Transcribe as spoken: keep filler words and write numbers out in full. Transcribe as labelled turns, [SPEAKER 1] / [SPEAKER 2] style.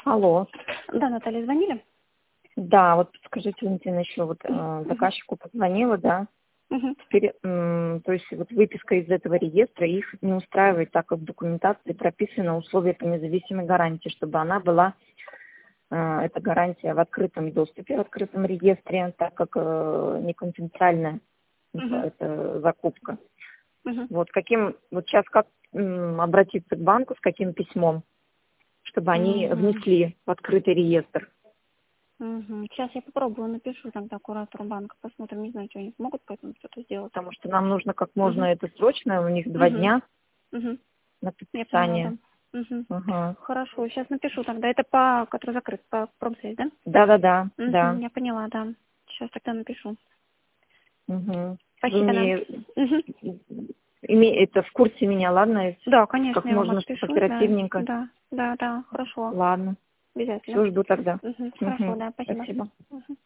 [SPEAKER 1] Алло.
[SPEAKER 2] Да, Наталья, звонили?
[SPEAKER 1] Да, вот скажите, Валентина, еще вот э, заказчику позвонила, да.
[SPEAKER 2] Угу.
[SPEAKER 1] Теперь, м, то есть вот выписка из этого реестра их не устраивает, так как в документации прописано условия по независимой гарантии, чтобы она была, э, эта гарантия в открытом доступе, в открытом реестре, так как э, не конфиденциальная
[SPEAKER 2] Угу.
[SPEAKER 1] эта закупка.
[SPEAKER 2] Угу.
[SPEAKER 1] Вот каким, вот сейчас как м, обратиться к банку, с каким письмом, чтобы они
[SPEAKER 2] Угу.
[SPEAKER 1] внесли в открытый реестр?
[SPEAKER 2] Угу. Сейчас я попробую, напишу тогда куратору банка, посмотрим, не знаю, что они смогут поэтому что-то сделать.
[SPEAKER 1] Потому что нам нужно как можно
[SPEAKER 2] Угу.
[SPEAKER 1] это срочно, у них два
[SPEAKER 2] Угу.
[SPEAKER 1] дня
[SPEAKER 2] Угу.
[SPEAKER 1] на
[SPEAKER 2] Я поняла,
[SPEAKER 1] подписание.
[SPEAKER 2] да. Угу.
[SPEAKER 1] Ага.
[SPEAKER 2] Хорошо, сейчас напишу тогда. Это по, который закрыт, по промсвязи, да?
[SPEAKER 1] Да-да-да,
[SPEAKER 2] Угу.
[SPEAKER 1] да.
[SPEAKER 2] Я поняла, да. Сейчас тогда напишу.
[SPEAKER 1] Угу. Вы
[SPEAKER 2] Спасибо, да.
[SPEAKER 1] мне
[SPEAKER 2] Угу.
[SPEAKER 1] име- это в курсе меня, ладно?
[SPEAKER 2] Да, конечно,
[SPEAKER 1] Как
[SPEAKER 2] я вам
[SPEAKER 1] можно
[SPEAKER 2] отпишу, да.
[SPEAKER 1] оперативненько.
[SPEAKER 2] Да, да, да, хорошо.
[SPEAKER 1] Ладно.
[SPEAKER 2] Обязательно.
[SPEAKER 1] Все, жду тогда.
[SPEAKER 2] Угу. Хорошо,
[SPEAKER 1] Угу.
[SPEAKER 2] да, спасибо.
[SPEAKER 1] Спасибо.
[SPEAKER 2] Угу.